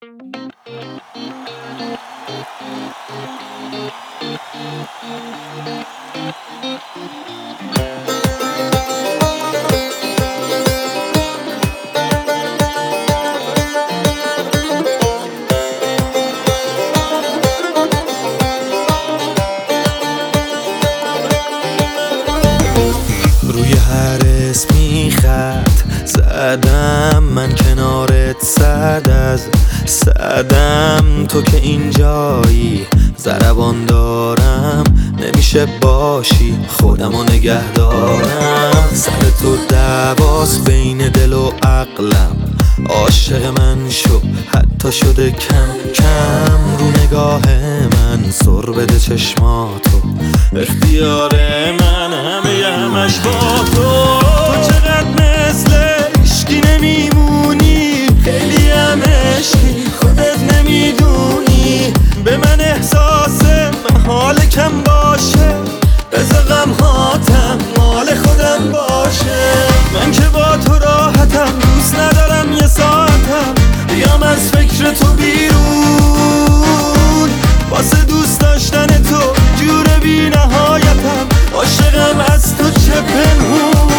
روی هر اسمی خط زدم، من کنارت صد از صدم. تو که اینجایی ضربان دارم، نمیشه باشی خودمو نگه دارم. سر تو دعواست بین دل و عقلم، عاشق من شو حتی شده کم کم. رو نگاه من سر بده چشماتو، اختیار من همش با تو. تو چقدر مثل عشقی نمیمونی، خیلی هم عشقی خودت نمیدونی. به من احساس محال کم باشه، بذار غمهاتم مال خودم باشه. من که با تو راحتم، دوست ندارم یه ساعتم بیام از فکر تو بیرون. واسه دوست داشتن تو جور بی نهایتم، عاشقم از تو چه پنهون.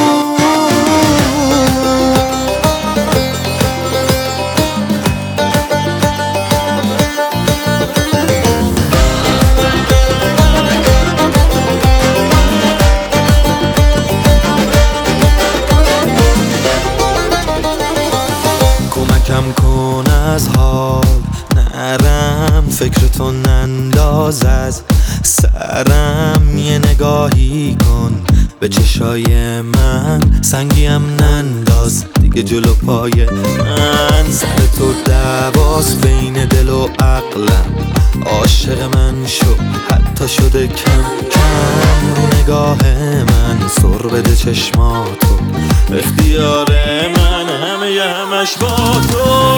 کمکم کن از حال نرم، فکر تو ننداز از سرم. یه نگاهی کن به چشای من، سنگیم ننداز دیگه جلو پای من. سر تو دعواست بین دل و عقلم، عاشق من شو حتی شده کم کم. رو نگاه من سر بده چشماتو، اختیار من همش با تو.